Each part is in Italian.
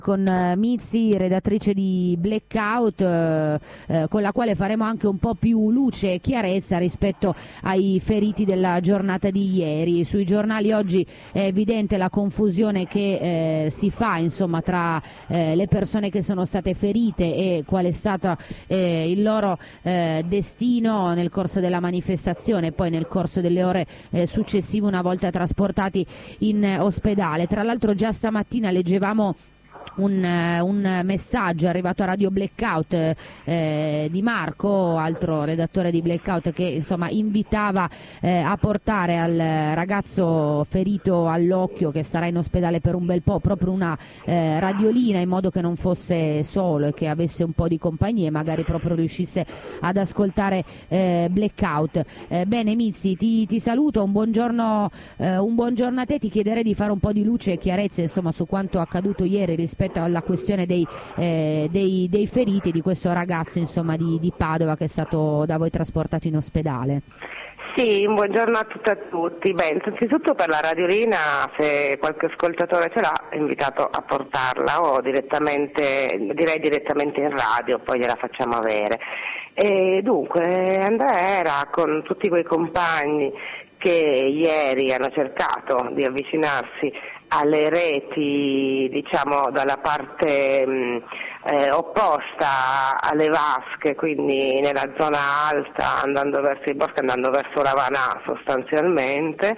con Mizzi, redattrice di Blackout, con la quale faremo anche un po' più luce e chiarezza rispetto ai feriti della giornata di ieri. Sui giornali oggi è evidente la confusione che si fa, insomma, tra le persone che sono state ferite e qual è stato il loro destino nel corso della manifestazione e poi nel corso delle ore successive, una volta trasportati in ospedale. Tra l'altro già stamattina leggevamo un messaggio arrivato a Radio Blackout di Marco, altro redattore di Blackout, che insomma invitava a portare al ragazzo ferito all'occhio, che starà in ospedale per un bel po', proprio una radiolina, in modo che non fosse solo e che avesse un po' di compagnia e magari proprio riuscisse ad ascoltare Blackout. Bene Mizzi, ti saluto, un buongiorno a te. Ti chiederei di fare un po' di luce e chiarezza, insomma, su quanto accaduto ieri rispetto alla questione dei feriti di questo ragazzo, insomma, di Padova, che è stato da voi trasportato in ospedale. Sì, un buongiorno a tutte e a tutti. Beh, innanzitutto per la radiolina, se qualche ascoltatore ce l'ha, è invitato a portarla o direi direttamente in radio, poi gliela facciamo avere. E dunque Andrea era con tutti quei compagni che ieri hanno cercato di avvicinarsi alle reti, diciamo dalla parte opposta alle vasche, quindi nella zona alta, andando verso i boschi, andando verso la Vanà sostanzialmente.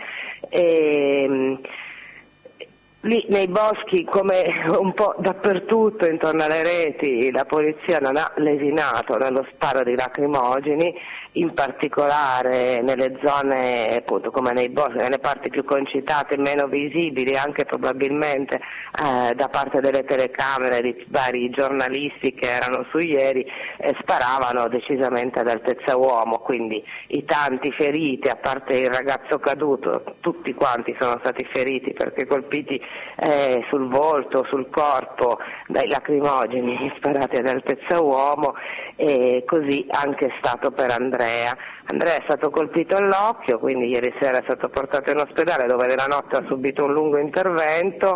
Lì nei boschi, come un po' dappertutto intorno alle reti, la polizia non ha lesinato nello sparo di lacrimogeni, in particolare nelle zone, appunto, come nei boschi, nelle parti più concitate, meno visibili, anche probabilmente da parte delle telecamere di vari giornalisti che erano su ieri, sparavano decisamente ad altezza uomo, quindi i tanti feriti, a parte il ragazzo caduto, tutti quanti sono stati feriti perché colpiti sul volto, sul corpo, dai lacrimogeni sparati ad altezza uomo, e così anche è stato per Andrea. Andrea è stato colpito all'occhio, quindi ieri sera è stato portato in ospedale, dove nella notte ha subito un lungo intervento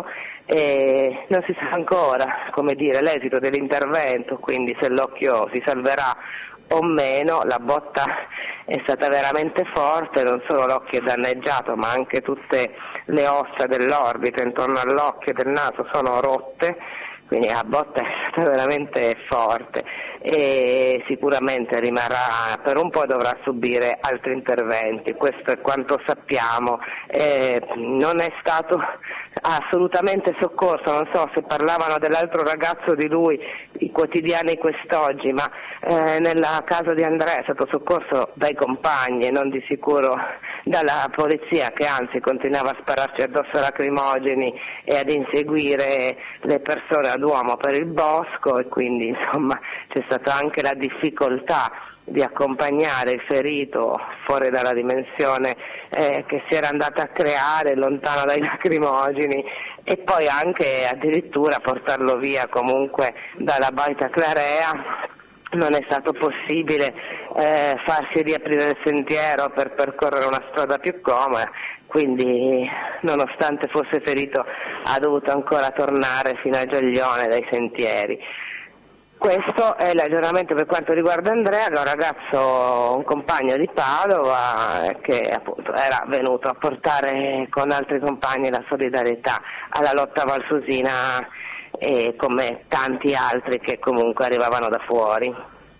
e non si sa ancora, come dire, l'esito dell'intervento, quindi se l'occhio si salverà o meno. La botta è stata veramente forte, non solo l'occhio è danneggiato, ma anche tutte le ossa dell'orbita intorno all'occhio e del naso sono rotte, quindi la botta è stata veramente forte e sicuramente rimarrà per un po', dovrà subire altri interventi, questo è quanto sappiamo. Non è stato assolutamente soccorso, non so se parlavano dell'altro ragazzo di lui i quotidiani quest'oggi, ma nel caso di Andrea è stato soccorso dai compagni e non di sicuro dalla polizia, che anzi continuava a spararci addosso lacrimogeni e ad inseguire le persone ad uomo per il bosco, e quindi insomma c'è stata anche la difficoltà di accompagnare il ferito fuori dalla dimensione che si era andata a creare, lontano dai lacrimogeni, e poi anche addirittura portarlo via comunque dalla Baita Clarea. Non è stato possibile farsi riaprire il sentiero per percorrere una strada più comoda, quindi nonostante fosse ferito ha dovuto ancora tornare fino a Giaglione dai sentieri. Questo è l'aggiornamento per quanto riguarda Andrea, un ragazzo, un compagno di Padova, che appunto era venuto a portare con altri compagni la solidarietà alla lotta valsusina, e come tanti altri che comunque arrivavano da fuori.